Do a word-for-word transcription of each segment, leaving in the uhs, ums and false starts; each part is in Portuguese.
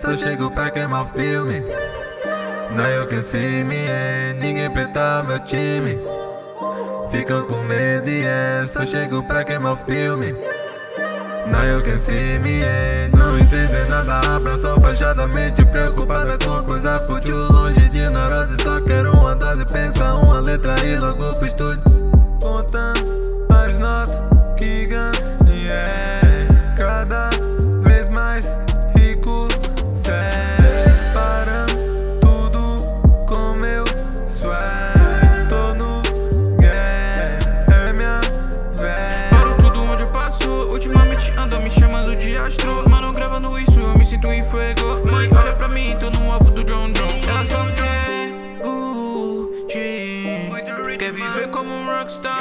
só chego pra queimar o filme. Now you can see me, é, ninguém peta meu time. Ficam com medo e é, só chego pra queimar o filme. Now you can see me, é, não entende nada, abraça fechadamente, preocupada com coisa fútil, longe de neurose, só quero uma dose, pensa uma letra e logo pro estúdio. Contando as notas que ganho, yeah, cada vez mais rico, separando tudo com meu swag. Tô no game, é minha véia. Paro tudo onde eu passo, ultimamente andam me chamando de astro. Mano, gravando isso eu me sinto em fuego. Mãe, olha pra mim, tô no álbum do John John. Ela só quer Gucci, quer viver como um rockstar,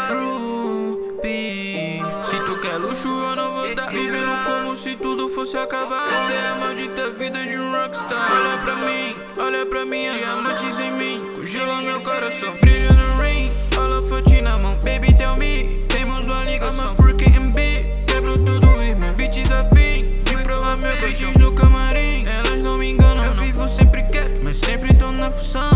Ruby. Se tu quer luxo eu não vou dar, vivendo como se tudo fosse acabar. Essa é a maldita vida de um rockstar. Olha pra mim, olha pra mim, diamantes em mim, congela meu coração, brilho no ring, holofote na mão, baby tell me, temos uma ligação. I'm a freaking M B, quebro tudo irmão, bitches afim de provar meu colchão no camarim. Elas não me enganam, eu vivo sempre quieto, mas sempre tô na função.